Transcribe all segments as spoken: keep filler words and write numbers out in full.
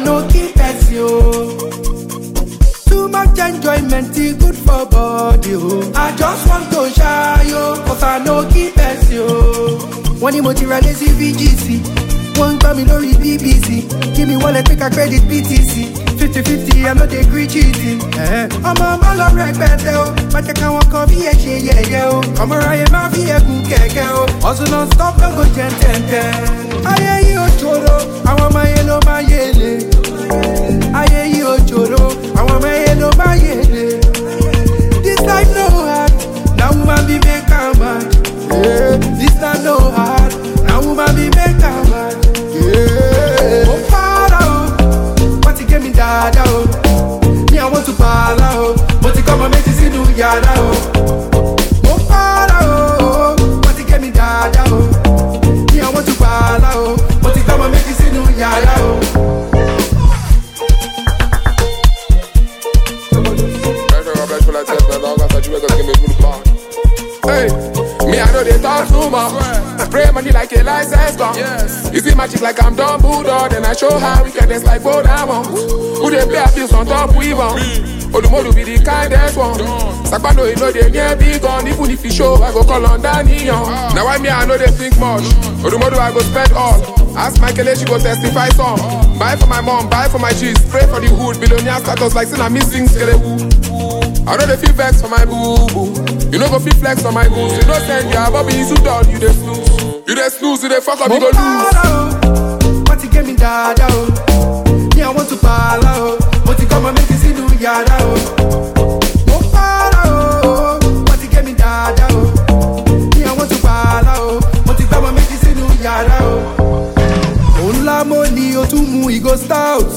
no keep us yo. Too much enjoyment is good for body oh. I just want to shy yo, cause I no keep us yo. One emotional lazy V G C, one come in lorry B B C. Give me wallet, make a credit B T C. Fifty fifty, I know they agree cheating. Eh. I'm a man of respect, oh. But you can't walk on V H, yeah, yeah, oh. I'm a riot, my V H, keke, oh. Also non stop, don't go ten, ten, ten. Aye, you choro, I want my yellow, my yele. Aye, you choro, I want my yellow, my yele. This life no hard, now woman be make a man. Yeah, this life no hard, now woman be make a man. Yeah, oh, para, oh. What you get me dada, oh. Me, I want to pala, oh. But you come and make you see no yada, oh. Oh, para, oh. What you get me dada, oh. Me, I want to pala, oh. But you come and make you see no yada, oh. Hey, me I know they talk too much. Pray money like a license gun. Yes. You see magic like I'm Don Buddha. Then I show how we can dance like both diamonds. Who they play abuse on top we want. Olumodu be the kindest one. Sakpano you know they near big gun. Even if you show I go call on Danny Young. Now I me I know they think much. Olumodu I go spend all. Ask Michael she go testify some. Buy for my mom, buy for my cheese. Pray for the hood. Billionaire status like sin I'm missing skelewu. I know they feel vex for my boo boo. You know go feel flex on my goose. You know send ya Bobby you done. You dey snooze. You dey snooze. You dey fuck up. You go lose. What you get me dada oh. Me I want to pala oh. But you come and make you see no yada oh. Oh para oh. What you get me dada oh. Me I want to pala oh. But you come and make you see no yada oh. Onla money o tún mú igo stout.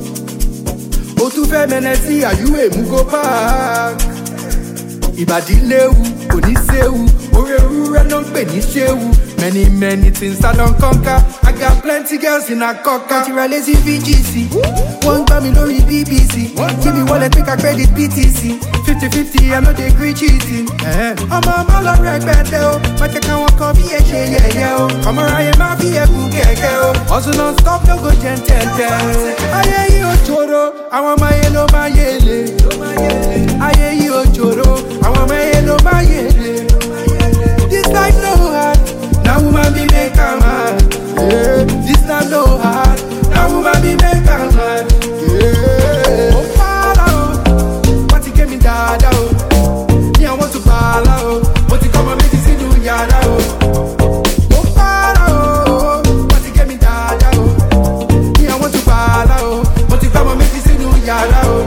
O tún fẹ́ mẹ́nẹ́sì àyúwé mú go park. Ìbàdí léwu, kò ní séwu. Orí ewúrẹ́ ló ń pè ní ṣéwu. Many, many things I don't conquer. I got plenty girls in a cocker. You're a lazy V G C. One come in lorry B B C. Give me wallet, make a credit B T C. Fifty fifty, I know they agree cheating. Eh. I'm a man of respect, oh. But you can't walk on V H, yeah, yeah, oh. I'm a riot, my V H, keke, oh. Also non stop, don't go ten, ten, ten. Aye, you choro, I want my yellow, my yele. Aye, you choro, I want my yellow, my yele. This life no hard. Now woman be make a man. Yeah, this time no hard. Now woman be make a man. Yeah. Oh para oh, what you get me dada oh. Me I want to pala oh, but you come and make you see no yada oh. Oh para oh, what you get me dada oh. Me I want to pala oh, but you come and make you see no yada oh.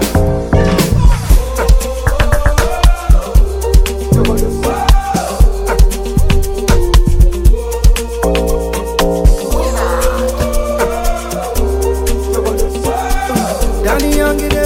Danny Young in